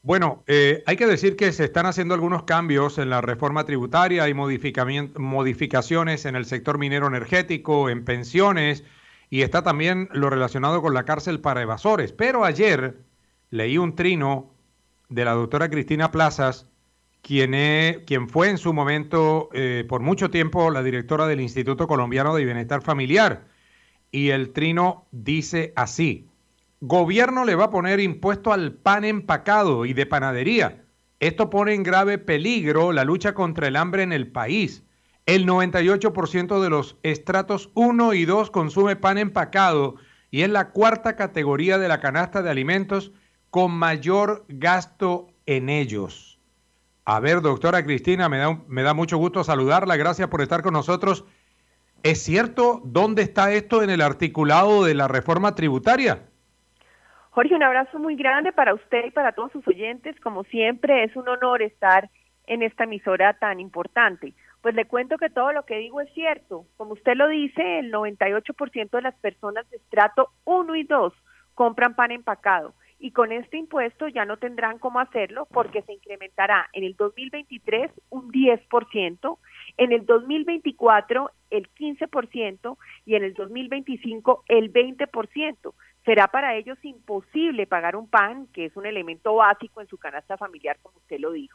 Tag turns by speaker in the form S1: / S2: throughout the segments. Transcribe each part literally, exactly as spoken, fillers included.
S1: Bueno, eh, hay que decir que se están haciendo algunos cambios en la reforma tributaria, hay modificamien- modificaciones en el sector minero energético, en pensiones, y está también lo relacionado con la cárcel para evasores. Pero ayer leí un trino de la doctora Cristina Plazas, quien, e- quien fue en su momento, eh, por mucho tiempo, la directora del Instituto Colombiano de Bienestar Familiar. Y el trino dice así: gobierno le va a poner impuesto al pan empacado y de panadería. Esto pone en grave peligro la lucha contra el hambre en el país. El noventa y ocho por ciento de los estratos uno y dos consume pan empacado y es la cuarta categoría de la canasta de alimentos con mayor gasto en ellos. A ver, doctora Cristina, me da, me da mucho gusto saludarla. Gracias por estar con nosotros. ¿Es cierto dónde está esto en el articulado de la reforma tributaria?
S2: Jorge, un abrazo muy grande para usted y para todos sus oyentes. Como siempre, es un honor estar en esta emisora tan importante. Pues le cuento que todo lo que digo es cierto. Como usted lo dice, el noventa y ocho por ciento de las personas de estrato uno y dos compran pan empacado. Y con este impuesto ya no tendrán cómo hacerlo porque se incrementará en el dos mil veintitrés un diez por ciento, en el dos mil veinticuatro el quince por ciento y en el dos mil veinticinco el veinte por ciento. Será para ellos imposible pagar un pan, que es un elemento básico en su canasta familiar, como usted lo dijo.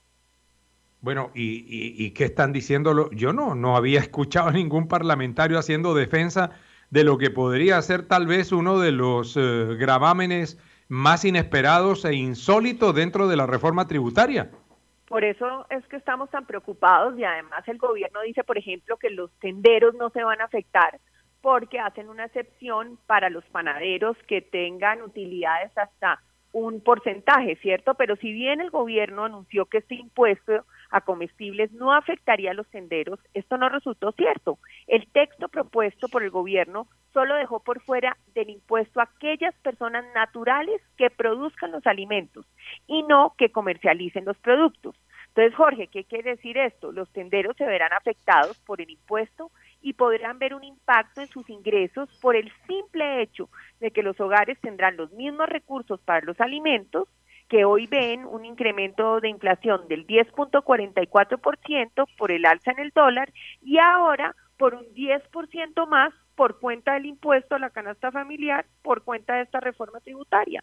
S1: Bueno, ¿y, y, y qué están diciéndolo? Yo no, no había escuchado a ningún parlamentario haciendo defensa de lo que podría ser tal vez uno de los eh, gravámenes más inesperados e insólitos dentro de la reforma tributaria.
S2: Por eso es que estamos tan preocupados y además el gobierno dice, por ejemplo, que los tenderos no se van a afectar porque hacen una excepción para los panaderos que tengan utilidades hasta un porcentaje, ¿cierto? Pero si bien el gobierno anunció que este impuesto a comestibles no afectaría a los tenderos, esto no resultó cierto. El texto propuesto por el gobierno solo dejó por fuera del impuesto a aquellas personas naturales que produzcan los alimentos y no que comercialicen los productos. Entonces, Jorge, ¿qué quiere decir esto? Los tenderos se verán afectados por el impuesto y podrán ver un impacto en sus ingresos por el simple hecho de que los hogares tendrán los mismos recursos para los alimentos, que hoy ven un incremento de inflación del diez punto cuarenta y cuatro por ciento por el alza en el dólar y ahora por un diez por ciento más por cuenta del impuesto a la canasta familiar por cuenta de esta reforma tributaria.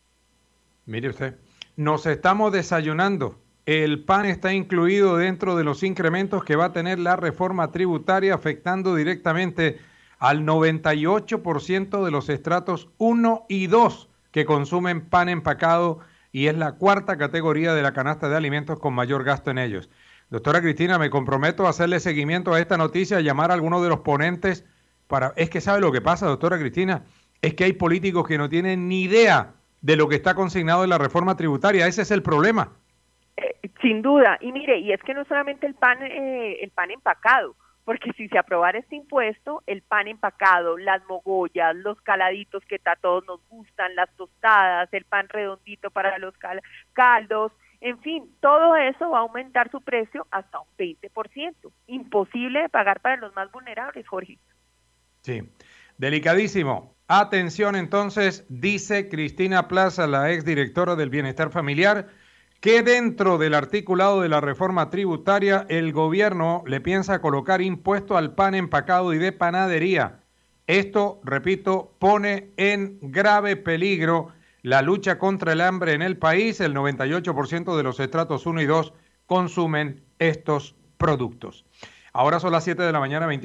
S1: Mire usted, nos estamos desayunando. El pan está incluido dentro de los incrementos que va a tener la reforma tributaria, afectando directamente al noventa y ocho por ciento de los estratos uno y dos que consumen pan empacado y es la cuarta categoría de la canasta de alimentos con mayor gasto en ellos. Doctora Cristina, me comprometo a hacerle seguimiento a esta noticia, a llamar a alguno de los ponentes para... Es que sabe lo que pasa, doctora Cristina, es que hay políticos que no tienen ni idea de lo que está consignado en la reforma tributaria. Ese es el problema.
S2: Eh, sin duda, y mire, y es que no solamente el pan, eh, el pan empacado, porque si se aprobara este impuesto, el pan empacado, las mogollas, los caladitos que a todos nos gustan, las tostadas, el pan redondito para los cal caldos, en fin, todo eso va a aumentar su precio hasta un veinte por ciento. Imposible de pagar para los más vulnerables, Jorge.
S1: Sí, delicadísimo. Atención entonces, dice Cristina Plaza, la exdirectora del Bienestar Familiar, que dentro del articulado de la reforma tributaria el gobierno le piensa colocar impuesto al pan empacado y de panadería. Esto, repito, pone en grave peligro la lucha contra el hambre en el país. El noventa y ocho por ciento de los estratos uno y dos consumen estos productos. Ahora son las siete de la mañana, veintiocho